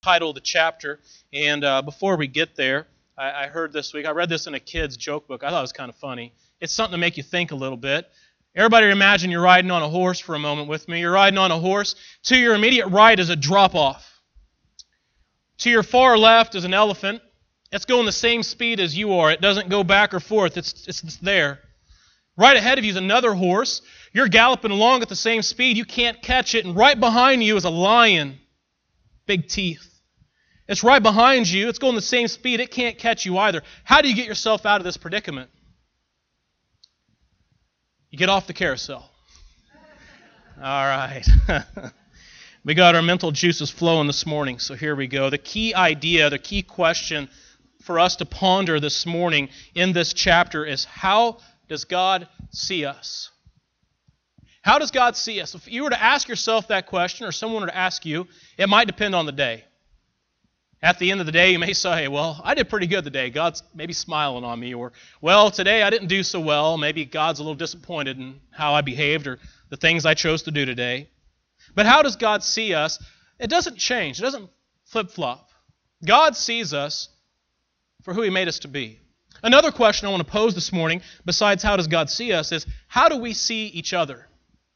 Title of the chapter. And before we get there, I heard this week, I read this in a kid's joke book. I thought it was kind of funny. It's something to make you think a little bit. Everybody imagine you're riding on a horse for a moment with me. You're riding on a horse. To your immediate right is a drop-off. To your far left is an elephant. It's going the same speed as you are. It doesn't go back or forth. It's there. Right ahead of you is another horse. You're galloping along at the same speed. You can't catch it. And right behind you is a lion. Big teeth. It's right behind you. It's going the same speed. It can't catch you either. How do you get yourself out of this predicament? You get off the carousel. All right. We got our mental juices flowing this morning, so here we go. The key idea, the key question for us to ponder this morning in this chapter is, how does God see us? How does God see us? If you were to ask yourself that question, or someone were to ask you, it might depend on the day. At the end of the day, you may say, well, I did pretty good today. God's maybe smiling on me. Or, well, today I didn't do so well. Maybe God's a little disappointed in how I behaved or the things I chose to do today. But how does God see us? It doesn't change. It doesn't flip-flop. God sees us for who He made us to be. Another question I want to pose this morning, besides how does God see us, is how do we see each other?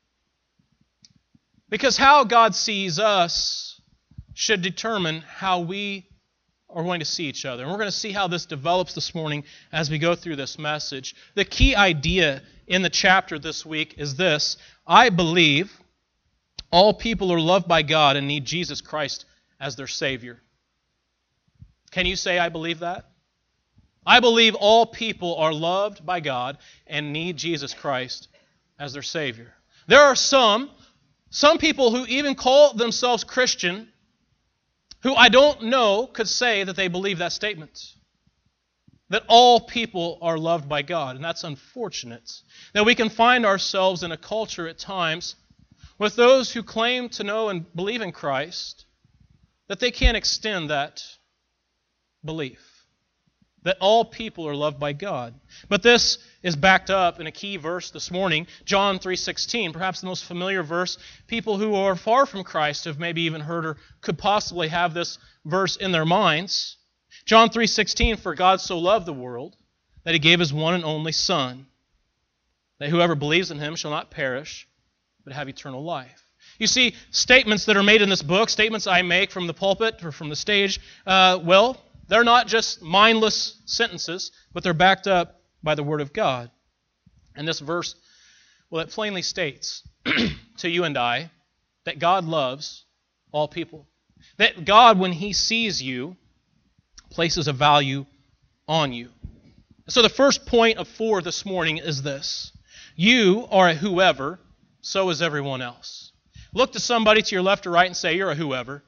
Because how God sees us should determine how we are going to see each other. And we're going to see how this develops this morning as we go through this message. The key idea in the chapter this week is this: I believe all people are loved by God and need Jesus Christ as their Savior. Can you say, I believe that? I believe all people are loved by God and need Jesus Christ as their Savior. There are some people who even call themselves Christian who I don't know could say that they believe that statement. That all people are loved by God. And that's unfortunate. That we can find ourselves in a culture at times with those who claim to know and believe in Christ, that they can't extend that belief. That all people are loved by God. But this is backed up in a key verse this morning, John 3:16, perhaps the most familiar verse. People who are far from Christ have maybe even heard or could possibly have this verse in their minds. John 3:16, for God so loved the world that He gave His one and only Son, that whoever believes in Him shall not perish, but have eternal life. You see, statements that are made in this book, statements I make from the pulpit or from the stage, they're not just mindless sentences, but they're backed up by the Word of God. And this verse, well, it plainly states to you and I that God loves all people. That God, when He sees you, places a value on you. So the first point of 4 this morning is this: you are a whoever, so is everyone else. Look to somebody to your left or right and say, you're a whoever.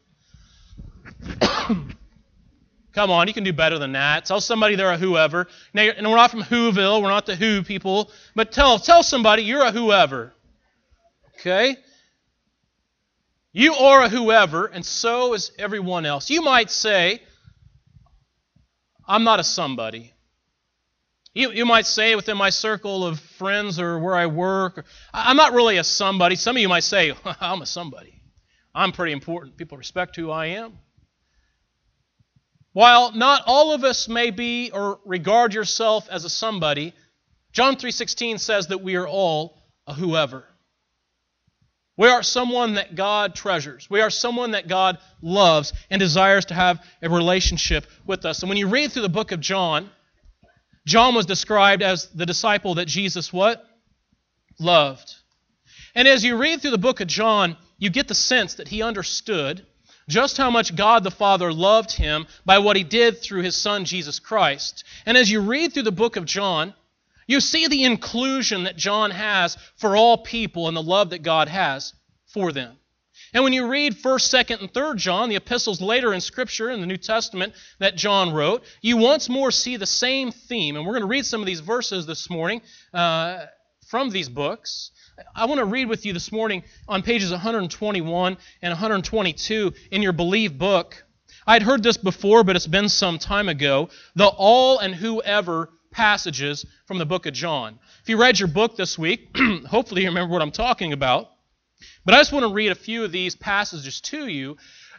Come on, you can do better than that. Tell somebody they're a whoever. Now, and we're not from Whoville, we're not the Who people, but tell somebody you're a whoever. Okay? You are a whoever, and so is everyone else. You might say, I'm not a somebody. You might say within my circle of friends or where I work, I'm not really a somebody. Some of you might say, I'm a somebody. I'm pretty important. People respect who I am. While not all of us may be or regard yourself as a somebody, John 3:16 says that we are all a whoever. We are someone that God treasures. We are someone that God loves and desires to have a relationship with us. And when you read through the book of John, John was described as the disciple that Jesus what? Loved. And as you read through the book of John, you get the sense that he understood just how much God the Father loved him by what He did through His Son, Jesus Christ. And as you read through the book of John, you see the inclusion that John has for all people and the love that God has for them. And when you read 1st, 2nd, and 3rd John, the epistles later in Scripture, in the New Testament that John wrote, you once more see the same theme. And we're going to read some of these verses this morning from these books. I want to read with you this morning on pages 121 and 122 in your Believe book. I'd heard this before, but it's been some time ago. The all and whoever passages from the book of John. If you read your book this week, hopefully you remember what I'm talking about. But I just want to read a few of these passages to you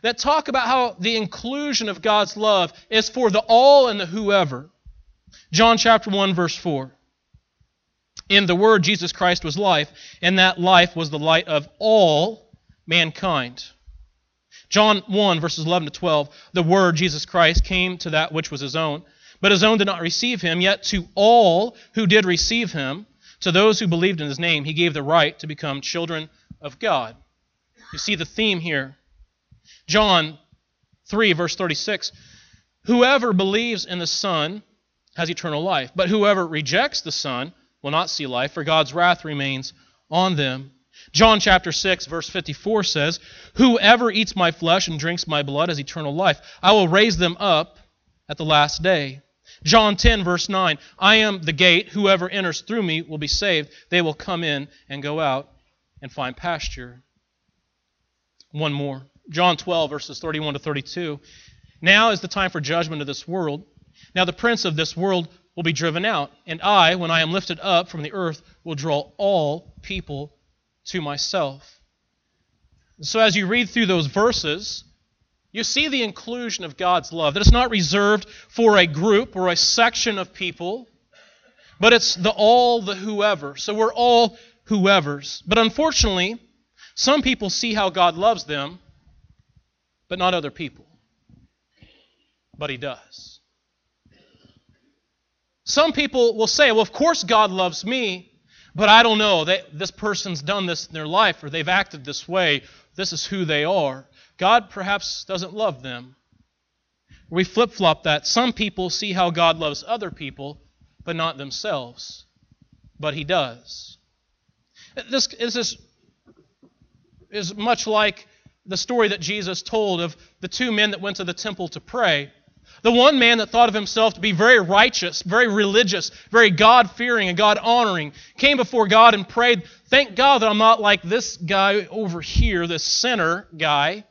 that talk about how the inclusion of God's love is for the all and the whoever. John chapter 1, verse 4. In the Word, Jesus Christ was life, and that life was the light of all mankind. John 1, verses 11 to 12. The Word, Jesus Christ, came to that which was His own, but His own did not receive Him. Yet to all who did receive Him, to those who believed in His name, He gave the right to become children of God. You see the theme here. John 3, verse 36. Whoever believes in the Son has eternal life, but whoever rejects the Son will not see life, for God's wrath remains on them. John chapter 6, verse 54 says, whoever eats my flesh and drinks my blood has eternal life. I will raise them up at the last day. John 10, verse 9, I am the gate. Whoever enters through me will be saved. They will come in and go out and find pasture. One more. John 12, verses 31 to 32. Now is the time for judgment of this world. Now the prince of this world will be driven out, and I, when I am lifted up from the earth, will draw all people to myself. So as you read through those verses, you see the inclusion of God's love, that it's not reserved for a group or a section of people, but it's the all, the whoever. So we're all whoever's. But unfortunately, some people see how God loves them, but not other people. But He does. Some people will say, well, of course God loves me, but I don't know. This person's done this in their life, or they've acted this way. This is who they are. God perhaps doesn't love them. We flip-flop that. Some people see how God loves other people, but not themselves. But He does. This is much like the story that Jesus told of the two men that went to the temple to pray. The one man that thought of himself to be very righteous, very religious, very God-fearing and God-honoring, came before God and prayed, thank God that I'm not like this guy over here, this sinner guy.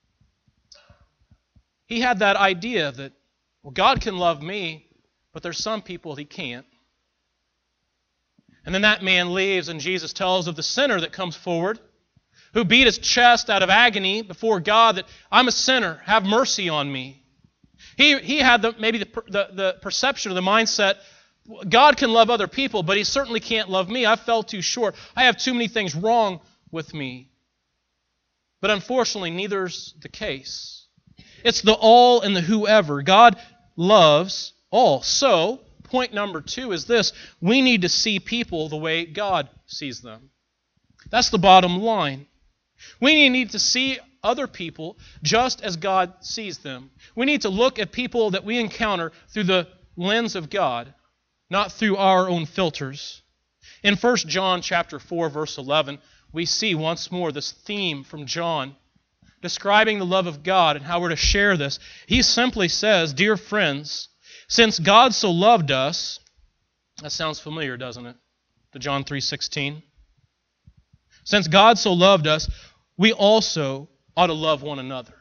He had that idea that, well, God can love me, but there's some people He can't. And then that man leaves, and Jesus tells of the sinner that comes forward, who beat his chest out of agony before God that, I'm a sinner, have mercy on me. He had maybe the perception or the mindset, God can love other people, but He certainly can't love me. I fell too short. I have too many things wrong with me. But unfortunately, neither's the case. It's the all and the whoever. God loves all. So, point number 2 is this. We need to see people the way God sees them. That's the bottom line. We need to see other people just as God sees them. We need to look at people that we encounter through the lens of God, not through our own filters. In 1 John chapter 4, verse 11, we see once more this theme from John describing the love of God and how we're to share this. He simply says, dear friends, since God so loved us, that sounds familiar, doesn't it? To John 3:16. Since God so loved us, we also ought to love one another.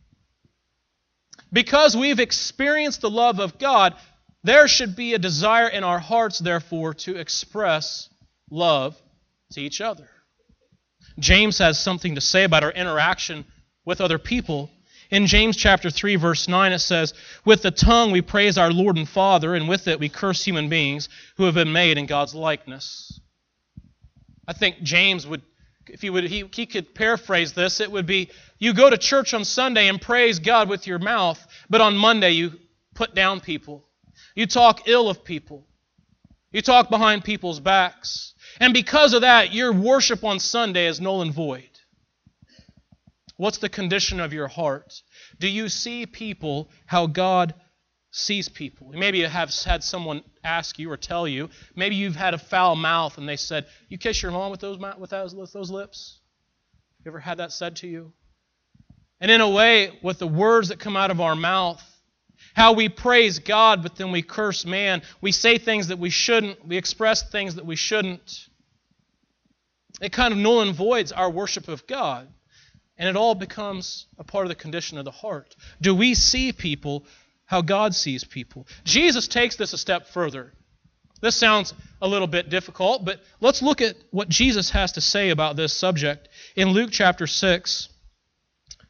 Because we've experienced the love of God, there should be a desire in our hearts, therefore, to express love to each other. James has something to say about our interaction with other people. In James chapter 3, verse 9, it says, with the tongue we praise our Lord and Father, and with it we curse human beings who have been made in God's likeness. I think James would, if he could paraphrase this, it would be, you go to church on Sunday and praise God with your mouth, but on Monday you put down people. You talk ill of people. You talk behind people's backs. And because of that, your worship on Sunday is null and void. What's the condition of your heart? Do you see people how God sees people? Maybe you have had someone ask you or tell you. Maybe you've had a foul mouth and they said, you kiss your mom with those lips? You ever had that said to you? And in a way, with the words that come out of our mouth, how we praise God, but then we curse man. We say things that we shouldn't. We express things that we shouldn't. It kind of null and voids our worship of God. And it all becomes a part of the condition of the heart. Do we see people how God sees people? Jesus takes this a step further. This sounds a little bit difficult, but let's look at what Jesus has to say about this subject. In Luke chapter 6,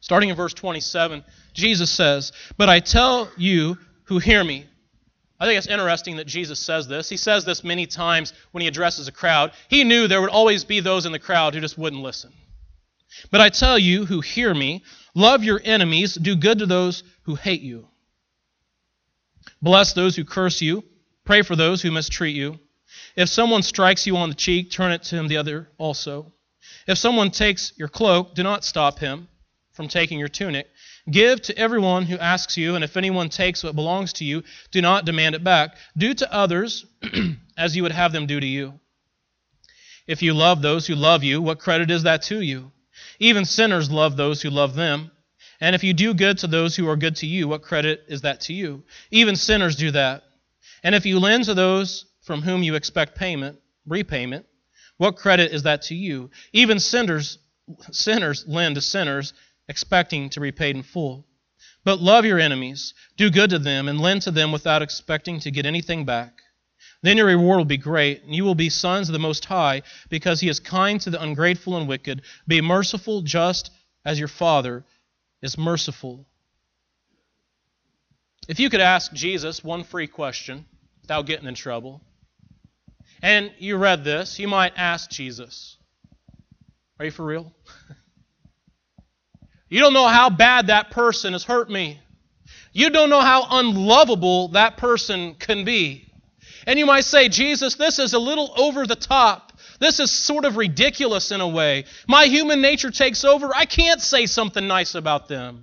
Starting in verse 27, Jesus says, "But I tell you who hear me." I think it's interesting that Jesus says this. He says this many times when he addresses a crowd. He knew there would always be those in the crowd who just wouldn't listen. "But I tell you who hear me, love your enemies, do good to those who hate you. Bless those who curse you, pray for those who mistreat you. If someone strikes you on the cheek, turn it to him the other also. If someone takes your cloak, do not stop him from taking your tunic. Give to everyone who asks you, and if anyone takes what belongs to you, do not demand it back. Do to others as you would have them do to you. If you love those who love you, what credit is that to you? Even sinners love those who love them. And if you do good to those who are good to you, what credit is that to you? Even sinners do that. And if you lend to those from whom you expect repayment, what credit is that to you? Even sinners lend to sinners, expecting to be repaid in full. But love your enemies, do good to them, and lend to them without expecting to get anything back. Then your reward will be great, and you will be sons of the Most High, because He is kind to the ungrateful and wicked. Be merciful, just as your Father is merciful." If you could ask Jesus one free question without getting in trouble, and you read this, you might ask Jesus, "Are you for real? You don't know how bad that person has hurt me. You don't know how unlovable that person can be." And you might say, "Jesus, this is a little over the top. This is sort of ridiculous in a way. My human nature takes over. I can't say something nice about them.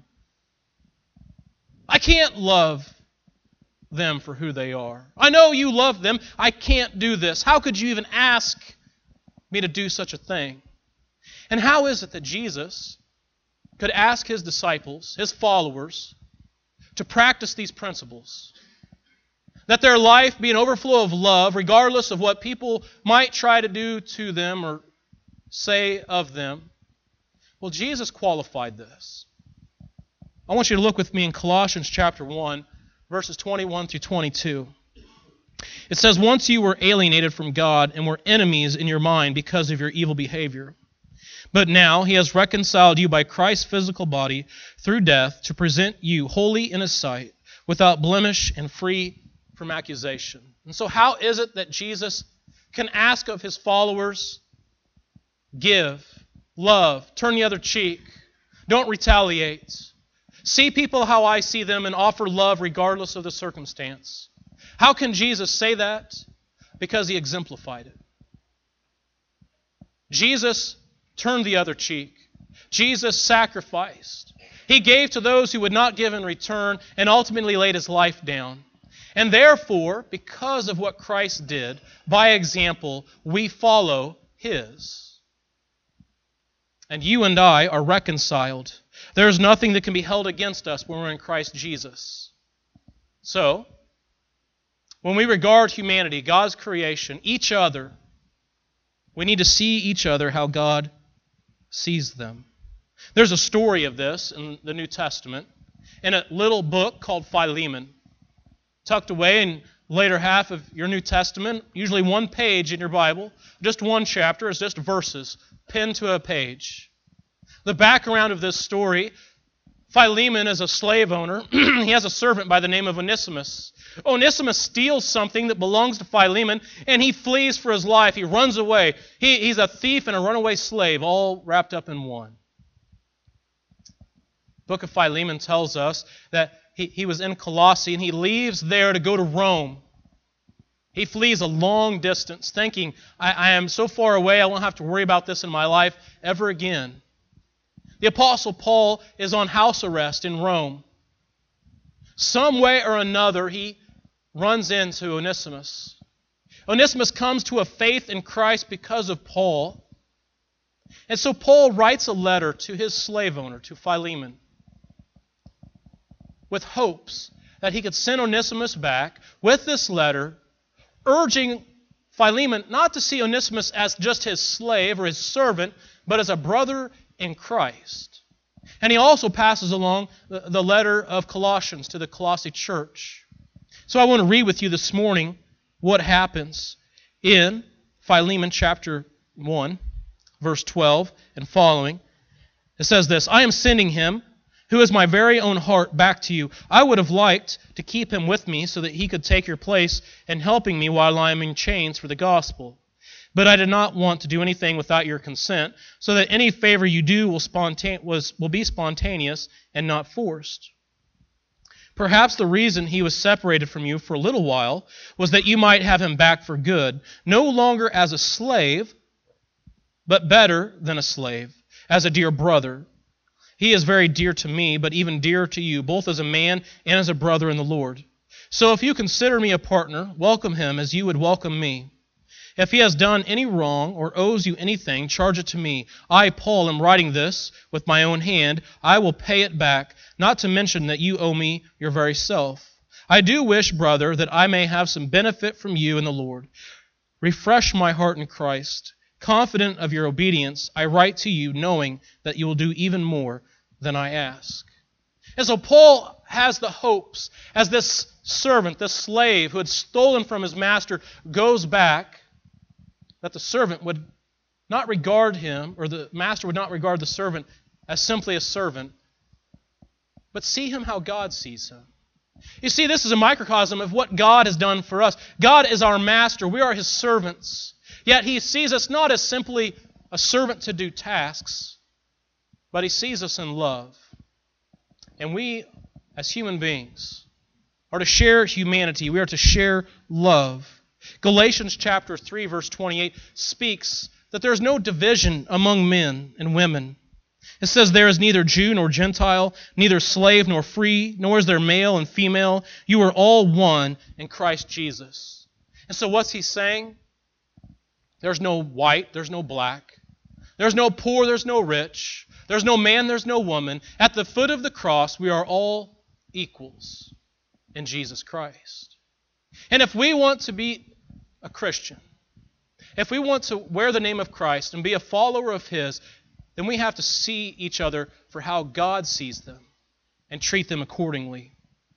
I can't love them for who they are. I know you love them. I can't do this. How could you even ask me to do such a thing?" And how is it that Jesus could ask His disciples, His followers, to practice these principles? That their life be an overflow of love, regardless of what people might try to do to them or say of them. Well, Jesus qualified this. I want you to look with me in Colossians chapter 1, verses 21 through 22. It says, "Once you were alienated from God and were enemies in your mind because of your evil behavior. But now He has reconciled you by Christ's physical body through death to present you holy in His sight, without blemish and free from accusation." And so how is it that Jesus can ask of His followers, give, love, turn the other cheek, don't retaliate, see people how I see them, and offer love regardless of the circumstance? How can Jesus say that? Because He exemplified it. Jesus turned the other cheek. Jesus sacrificed. He gave to those who would not give in return, and ultimately laid His life down. And therefore, because of what Christ did, by example, we follow His. And you and I are reconciled. There is nothing that can be held against us when we're in Christ Jesus. So, when we regard humanity, God's creation, each other, we need to see each other how God sees them. There's a story of this in the New Testament in a little book called Philemon, tucked away in the later half of your New Testament, usually one page in your Bible, just one chapter, is just verses pinned to a page. The background of this story: Philemon is a slave owner. He has a servant by the name of Onesimus. Onesimus steals something that belongs to Philemon, and he flees for his life. He runs away. He's a thief and a runaway slave, all wrapped up in one. The book of Philemon tells us that he was in Colossae, and he leaves there to go to Rome. He flees a long distance, thinking, I am so far away, I won't have to worry about this in my life ever again. The Apostle Paul is on house arrest in Rome. Some way or another, he runs into Onesimus. Onesimus comes to a faith in Christ because of Paul. And so Paul writes a letter to his slave owner, to Philemon, with hopes that he could send Onesimus back with this letter, urging Philemon not to see Onesimus as just his slave or his servant, but as a brother in Christ. And he also passes along the letter of Colossians to the Colossae church. So I want to read with you this morning what happens in Philemon chapter 1, verse 12 and following. It says this: "I am sending him, who is my very own heart, back to you. I would have liked to keep him with me so that he could take your place in helping me while I am in chains for the gospel. But I did not want to do anything without your consent, so that any favor you do will be spontaneous and not forced. Perhaps the reason he was separated from you for a little while was that you might have him back for good, no longer as a slave, but better than a slave, as a dear brother. He is very dear to me, but even dearer to you, both as a man and as a brother in the Lord. So if you consider me a partner, welcome him as you would welcome me. If he has done any wrong or owes you anything, charge it to me. I, Paul, am writing this with my own hand. I will pay it back, not to mention that you owe me your very self. I do wish, brother, that I may have some benefit from you in the Lord. Refresh my heart in Christ. Confident of your obedience, I write to you, knowing that you will do even more than I ask. And so Paul has the hopes, as this servant, this slave who had stolen from his master, goes back, that the servant would not regard him, or the master would not regard the servant as simply a servant, but see him how God sees him. You see, this is a microcosm of what God has done for us. God is our master. We are His servants. Yet He sees us not as simply a servant to do tasks, but He sees us in love. And we, as human beings, are to share humanity. We are to share love. Galatians chapter 3, verse 28 speaks that there is no division among men and women. It says, there is neither Jew nor Gentile, neither slave nor free, nor is there male and female. You are all one in Christ Jesus. And so what's he saying? There's no white, there's no black. There's no poor, there's no rich. There's no man, there's no woman. At the foot of the cross, we are all equals in Jesus Christ. And if we want to be a Christian, if we want to wear the name of Christ and be a follower of His, then we have to see each other for how God sees them and treat them accordingly.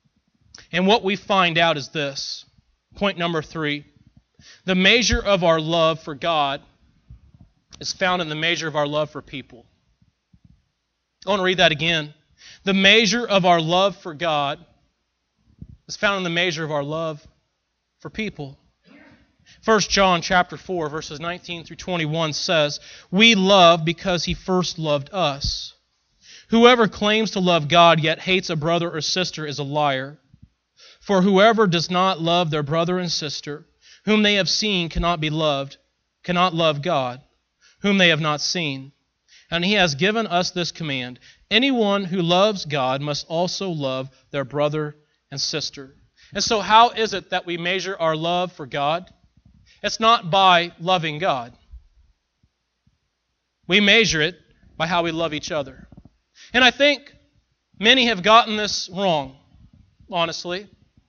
And what we find out is this. Point number 3. The measure of our love for God is found in the measure of our love for people. I want to read that again. The measure of our love for God is found in the measure of our love for people. 1 John chapter 4, verses 19 through 21 says, we love because He first loved us. Whoever claims to love God yet hates a brother or sister is a liar. For whoever does not love their brother and sister, whom they have seen cannot love God, whom they have not seen. And He has given us this command, anyone who loves God must also love their brother and sister. And so how is it that we measure our love for God? It's not by loving God. We measure it by how we love each other. And I think many have gotten this wrong, honestly.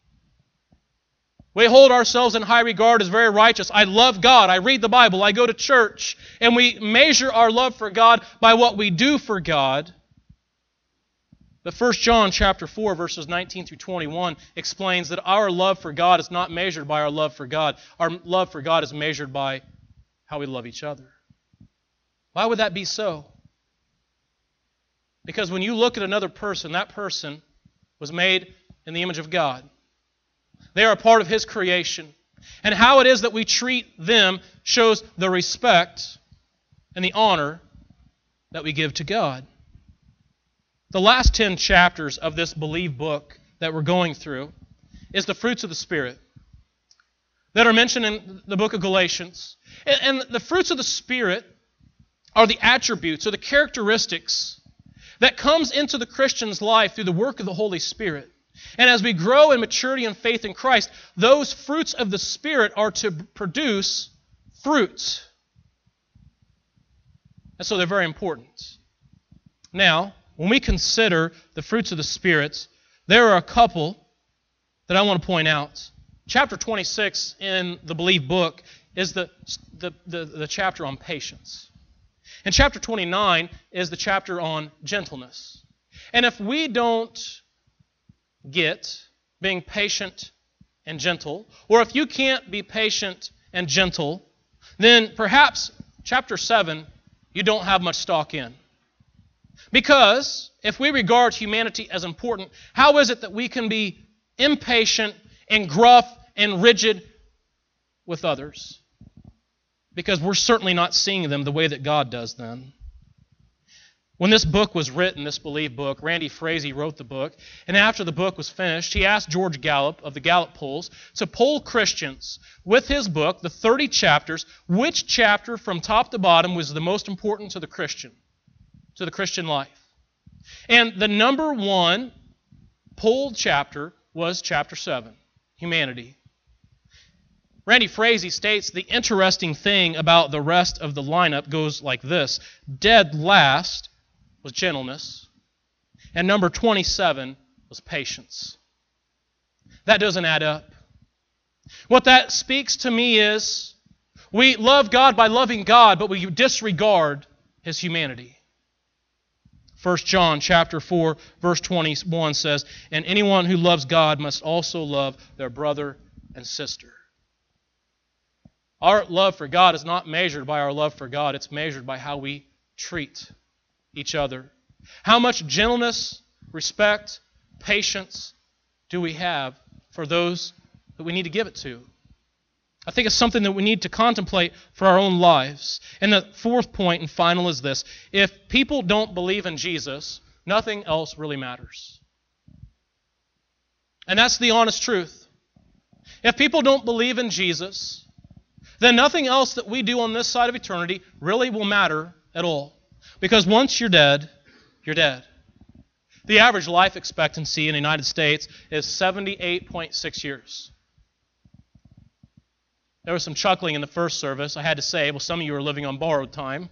We hold ourselves in high regard as very righteous. I love God. I read the Bible. I go to church. And we measure our love for God by what we do for God. But 1 John chapter 4, verses 19 through 21 explains that our love for God is not measured by our love for God. Our love for God is measured by how we love each other. Why would that be so? Because when you look at another person, that person was made in the image of God. They are a part of His creation. And how it is that we treat them shows the respect and the honor that we give to God. The last 10 chapters of this Believe book that we're going through is the fruits of the Spirit that are mentioned in the book of Galatians. And the fruits of the Spirit are the attributes or the characteristics that comes into the Christian's life through the work of the Holy Spirit. And as we grow in maturity and faith in Christ, those fruits of the Spirit are to produce fruit. And so they're very important. Now, when we consider the fruits of the Spirit, there are a couple that I want to point out. Chapter 26 in the Believe book is the chapter on patience. And chapter 29 is the chapter on gentleness. And if we don't get being patient and gentle, or if you can't be patient and gentle, then perhaps chapter 7 you don't have much stock in. Because if we regard humanity as important, how is it that we can be impatient and gruff and rigid with others? Because we're certainly not seeing them the way that God does then. When this book was written, this Believe book, Randy Frazee wrote the book, and after the book was finished, he asked George Gallup of the Gallup polls to poll Christians with his book, the 30 chapters, which chapter from top to bottom was the most important to the Christian life. And the number one polled chapter was chapter 7, humanity. Randy Frazee states the interesting thing about the rest of the lineup goes like this. Dead last was gentleness, and number 27 was patience. That doesn't add up. What that speaks to me is we love God by loving God, but we disregard His humanity. 1 John chapter 4, verse 21 says, "And anyone who loves God must also love their brother and sister." Our love for God is not measured by our love for God. It's measured by how we treat each other. How much gentleness, respect, patience do we have for those that we need to give it to? I think it's something that we need to contemplate for our own lives. And the fourth point and final is this. If people don't believe in Jesus, nothing else really matters. And that's the honest truth. If people don't believe in Jesus, then nothing else that we do on this side of eternity really will matter at all. Because once you're dead, you're dead. The average life expectancy in the United States is 78.6 years. There was some chuckling in the first service. I had to say, well, some of you are living on borrowed time.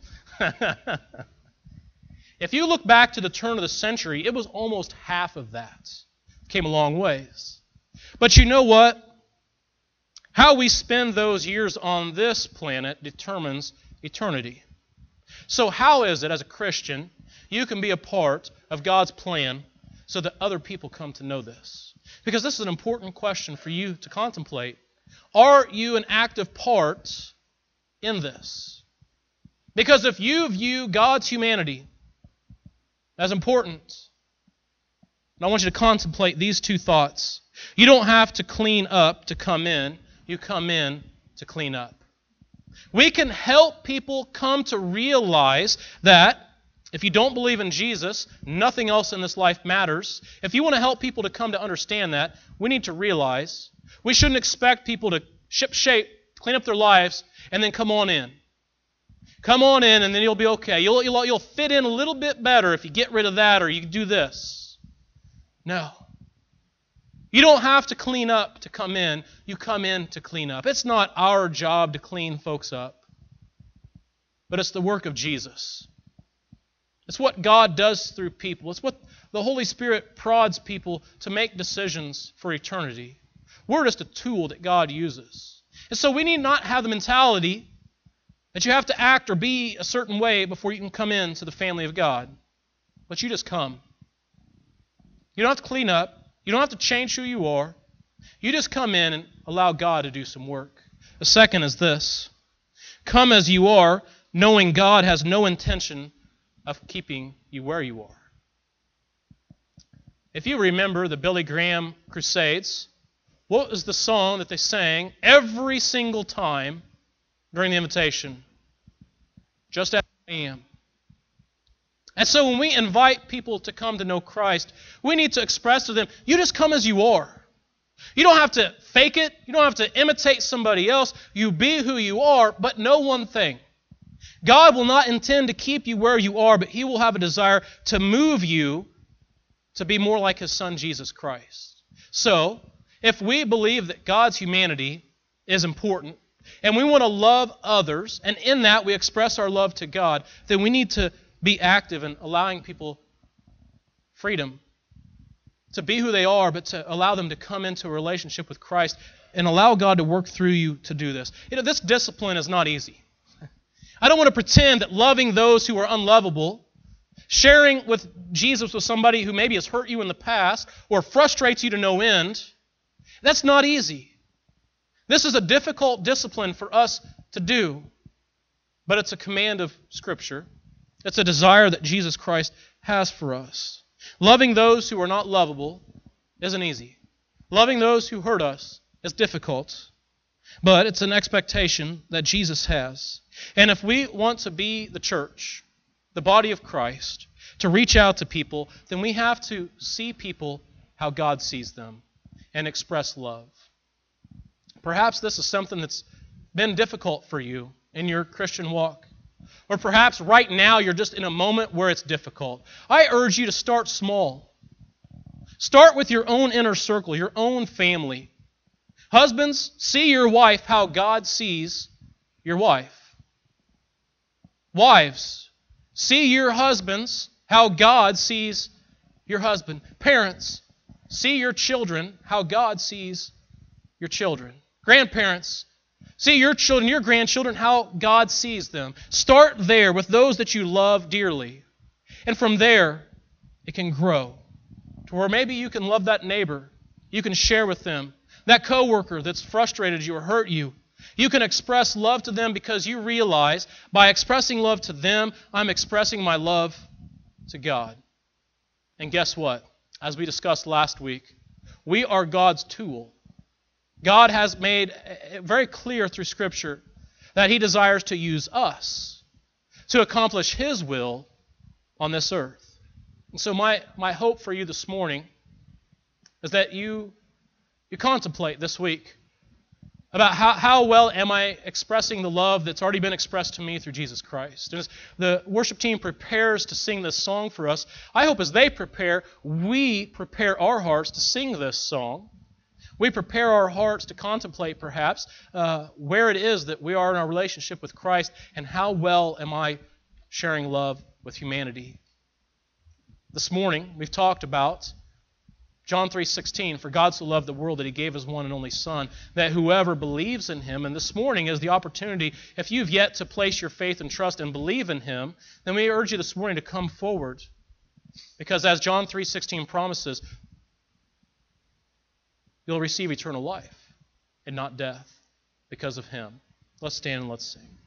If you look back to the turn of the century, it was almost half of that. Came a long ways. But you know what? How we spend those years on this planet determines eternity. So how is it, as a Christian, you can be a part of God's plan so that other people come to know this? Because this is an important question for you to contemplate. Are you an active part in this? Because if you view God's humanity as important, and I want you to contemplate these two thoughts. You don't have to clean up to come in. You come in to clean up. We can help people come to realize that if you don't believe in Jesus, nothing else in this life matters. If you want to help people to come to understand that, we need to realize we shouldn't expect people to ship shape, clean up their lives, and then come on in. Come on in, and then you'll be okay. You'll fit in a little bit better if you get rid of that or you do this. No. You don't have to clean up to come in. You come in to clean up. It's not our job to clean folks up, but it's the work of Jesus. It's what God does through people. It's what the Holy Spirit prods people to make decisions for eternity. We're just a tool that God uses. And so we need not have the mentality that you have to act or be a certain way before you can come into the family of God. But you just come. You don't have to clean up. You don't have to change who you are. You just come in and allow God to do some work. The second is this. Come as you are, knowing God has no intention of keeping you where you are. If you remember the Billy Graham Crusades, what was the song that they sang every single time during the invitation? Just as I am. And so when we invite people to come to know Christ, we need to express to them, you just come as you are. You don't have to fake it. You don't have to imitate somebody else. You be who you are, but know one thing. God will not intend to keep you where you are, but He will have a desire to move you to be more like His Son, Jesus Christ. So, if we believe that God's humanity is important, and we want to love others, and in that we express our love to God, then we need to be active in allowing people freedom to be who they are, but to allow them to come into a relationship with Christ and allow God to work through you to do this. This discipline is not easy. I don't want to pretend that loving those who are unlovable, sharing with Jesus with somebody who maybe has hurt you in the past or frustrates you to no end, that's not easy. This is a difficult discipline for us to do, but it's a command of Scripture. It's a desire that Jesus Christ has for us. Loving those who are not lovable isn't easy. Loving those who hurt us is difficult. But it's an expectation that Jesus has. And if we want to be the church, the body of Christ, to reach out to people, then we have to see people how God sees them and express love. Perhaps this is something that's been difficult for you in your Christian walk. Or perhaps right now you're just in a moment where it's difficult. I urge you to start small. Start with your own inner circle, your own family. Husbands, see your wife how God sees your wife. Wives, see your husbands how God sees your husband. Parents, see your children how God sees your children. Grandparents, see your children, your grandchildren, how God sees them. Start there with those that you love dearly. And from there, it can grow to where maybe you can love that neighbor. You can share with them. That coworker that's frustrated you or hurt you, you can express love to them because you realize by expressing love to them, I'm expressing my love to God. And guess what? As we discussed last week, we are God's tool. God has made it very clear through Scripture that He desires to use us to accomplish His will on this earth. And so my hope for you this morning is that you contemplate this week about how well am I expressing the love that's already been expressed to me through Jesus Christ. And as the worship team prepares to sing this song for us, I hope as they prepare, we prepare our hearts to sing this song. We prepare our hearts to contemplate, perhaps, where it is that we are in our relationship with Christ and how well am I sharing love with humanity. This morning, we've talked about John 3:16, for God so loved the world that He gave His one and only Son, that whoever believes in Him, and this morning is the opportunity, if you've yet to place your faith and trust and believe in Him, then we urge you this morning to come forward. Because as John 3:16 promises, you'll receive eternal life and not death because of Him. Let's stand and let's sing.